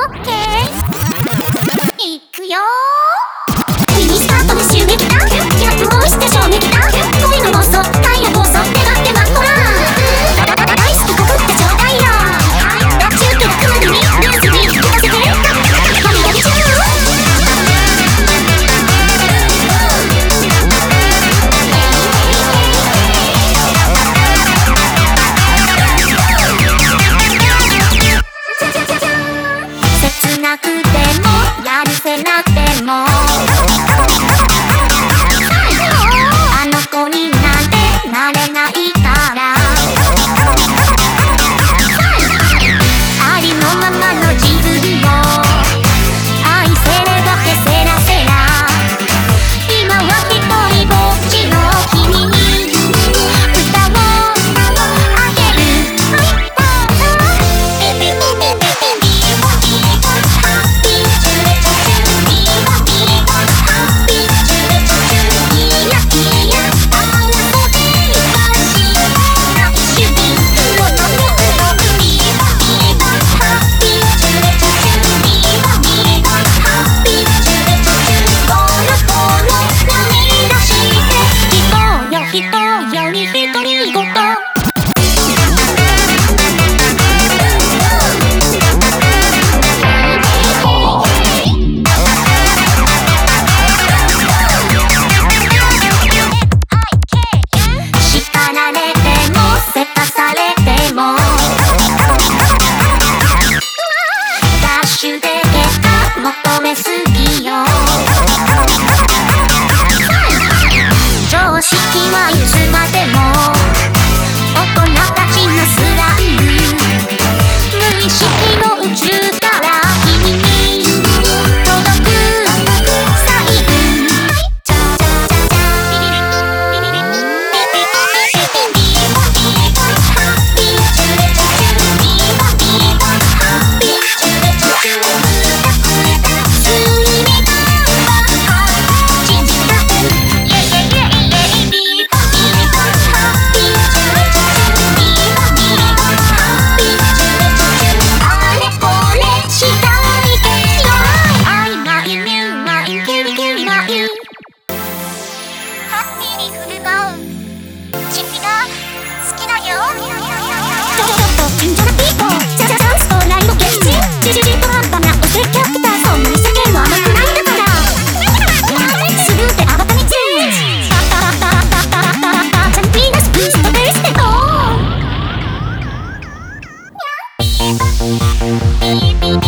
ッケーいくよミニスカートで襲撃だキャップボイスで衝撃だ恋の暴走タイヤ暴走手がってマッコラ大好き告ってちょうだいよ中継がクマにニュースに聞かせて神がり中切なくてもやるせなくてもあの子になんてなれないからありのままの自分を愛せればけせらせら今は一人ぼっちの君に歌をあげる求めすぎよ常識はいつまでも大人たちのスラング無意識の宇宙から君に届くサインビビビ